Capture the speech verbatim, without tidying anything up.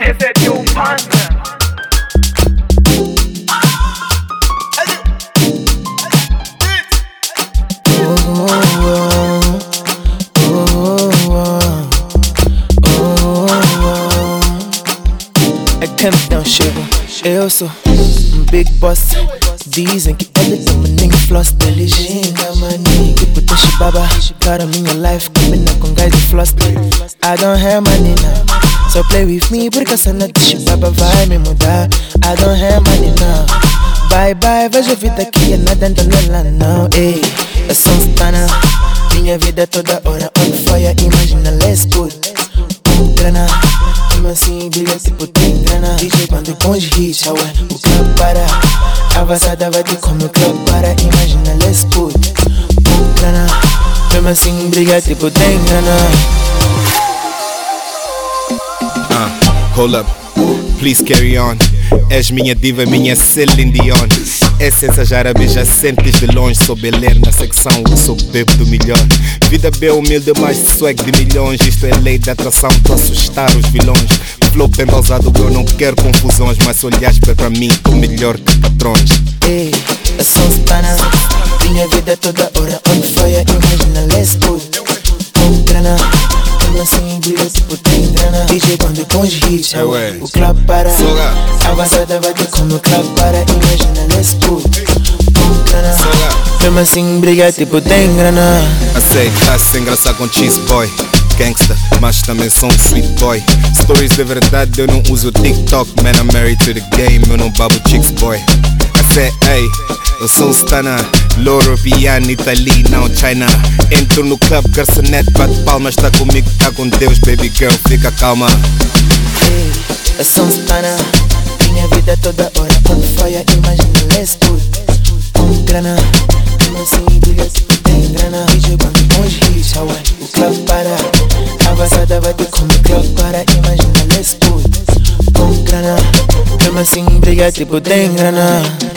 esse é teu panda. É campeão, chego. Eu sou um big boss. Dizem que ele tem maninho floss. Ele ginga maninho tipo de chibaba. Para minha life combina com guys de floss. I don't have money now, so play with me porque essa cena de chibaba vai me mudar. I don't have money now. Bye bye, vejo a vida aqui é nada anda nela não. Ei, eu sou um stunner. Minha vida toda hora on fire. Imagina, let's put um grana. Como assim, brilha tipo tem grana. D J quando põe os hits, ué, o club para. A vazada vai ter como o club para. Imagina, let's put um grana. Mesmo assim, brilha tipo tem grana. Uh, hold up, please carry on. És minha diva, minha Celine Dion. Essência árabe, já sentes de longe. Sou Bel-Air na secção, sou bebo do melhor. Vida bem humilde, mas swag de milhões. Isto é lei da atração, tô a assustar os vilões. Flow bem pausado, eu não quero confusões. Mas se olhares para mim, tô melhor que patrões. Ei, eu sou um stunner. Minha vida toda hora on fire. Imagina, let's put um grana. Como assim, brilha tipo tem grana. D J quando põe os hits, é, ué, o club para. Soga. A vazada vai ter como o club para. Imagina, let's put um grana. Soga. Mesmo assim, brilha tipo tem grana. I say, tá se engraçar com cheese boy. Gangsta, mas também sou um sweet boy. Stories de verdade, eu não uso TikTok. Man, I'm married to the game, eu não babo chicks boy. I say, hey, eu sou um stunner. Louro, piano, Italy, não China. Entro no club, garçonete, bate palmas. Tá comigo, tá com Deus, baby girl, fica calma. Hey, eu sou um stunner. Minha vida toda hora on fire. Imagina, let's put um grana. Como assim, brilha tipo tem grana. D J quando põe os hits, ué, o club para. A vazada vai ter como o club para. Imagina, let's put um grana. Mesmo assim, brilha tipo tem grana.